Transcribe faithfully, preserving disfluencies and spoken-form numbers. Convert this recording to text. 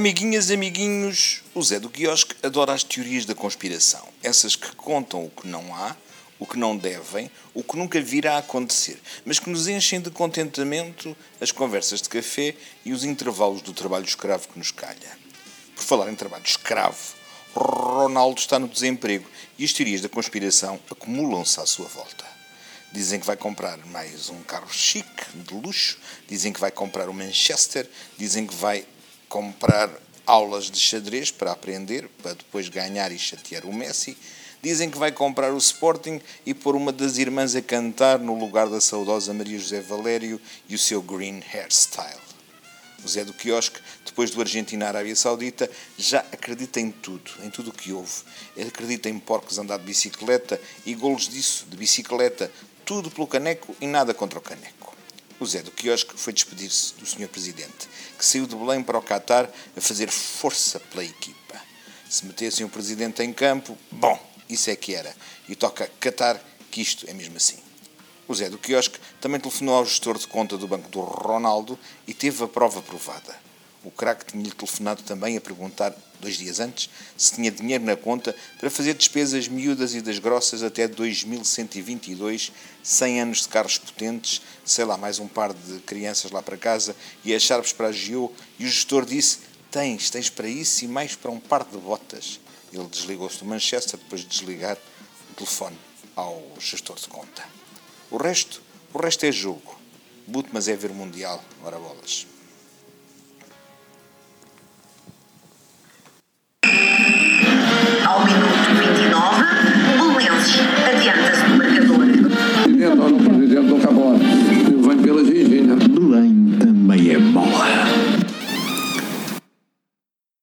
Amiguinhas, amiguinhos, o Zé do Quiosque adora as teorias da conspiração. Essas que contam o que não há, o que não devem, o que nunca virá a acontecer, mas que nos enchem de contentamento as conversas de café e os intervalos do trabalho escravo que nos calha. Por falar em trabalho escravo, Ronaldo está no desemprego e as teorias da conspiração acumulam-se à sua volta. Dizem que vai comprar mais um carro chique, de luxo, dizem que vai comprar o Manchester, dizem que vai comprar aulas de xadrez para aprender, para depois ganhar e chatear o Messi. Dizem que vai comprar o Sporting e pôr uma das irmãs a cantar no lugar da saudosa Maria José Valério e o seu green hairstyle. O Zé do Quiosque, depois do Argentina à Arábia Saudita, já acredita em tudo, em tudo o que houve. Ele acredita em porcos andar de bicicleta e golos disso, de bicicleta, tudo pelo caneco e nada contra o caneco. O Zé do Quiosque foi despedir-se do senhor Presidente, que saiu de Belém para o Qatar a fazer força pela equipa. Se metessem o Presidente em campo, bom, isso é que era. E toca Qatar, que isto é mesmo assim. O Zé do Quiosque também telefonou ao gestor de conta do banco do Ronaldo e teve a prova provada. O craque tinha-lhe telefonado também a perguntar, dois dias antes, se tinha dinheiro na conta para fazer despesas miúdas e das grossas até dois mil cento e vinte e dois, cem anos de carros potentes, sei lá, mais um par de crianças lá para casa e as Sharps para a Gio, e o gestor disse, tens, tens para isso e mais para um par de botas. Ele desligou-se do Manchester depois de desligar o telefone ao gestor de conta. O resto, o resto é jogo. Buto, mas é ver mundial, ora bolas.